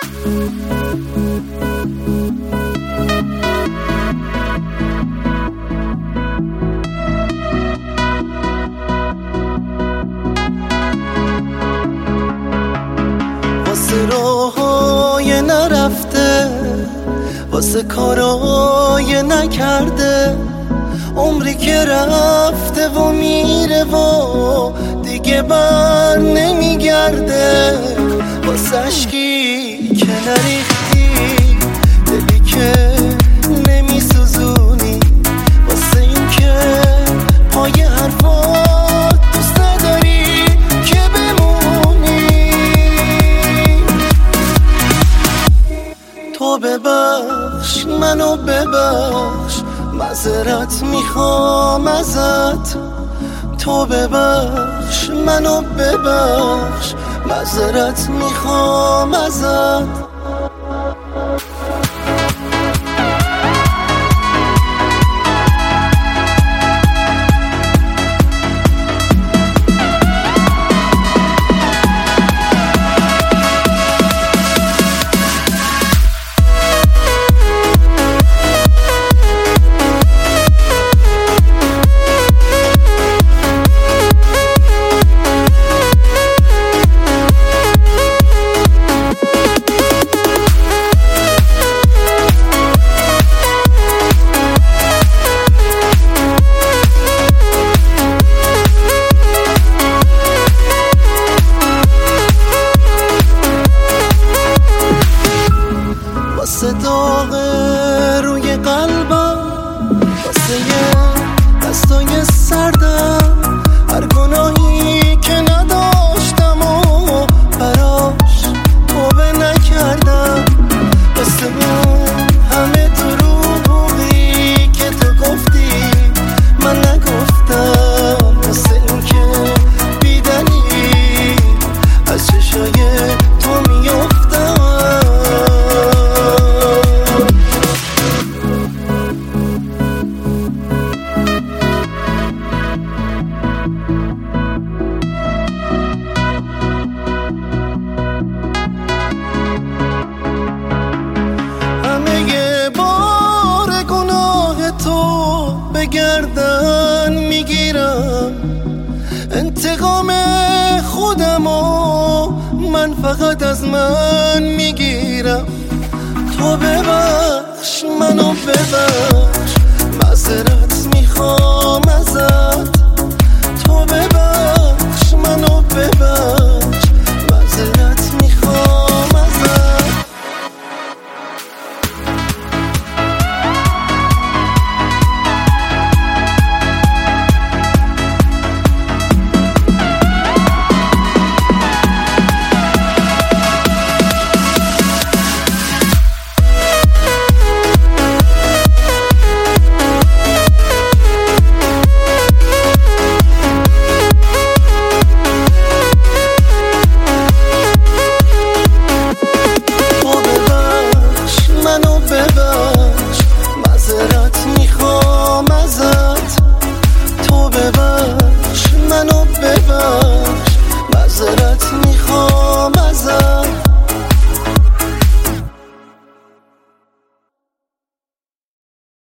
واسه راههای نرفته، واسه کارهای نکرده، عمری که رفته و میره و دیگه بر نمیگرده. واسه عشقی که نریختی، دلی که نمیسوزونی، واسه این که پای حرفات دوست نداری که بمونی. تو ببخش منو ببخش، معذرت میخوام ازت. تو ببخش منو ببخش، معذرت میخوام ازت. واسه داغ روی قلبم، واسه دستای سردم، هر گناهی که نداشتم و براش توبه نکردم. واسه اون همه دروغی که تو گفتی من نگفتم، واسه این که بیدلیل از چشای تو میافتم. گردن میگیرم انتقام خودمو، من فقط از من میگیرم. تو ببخش منو ببخش، معذرت میخوام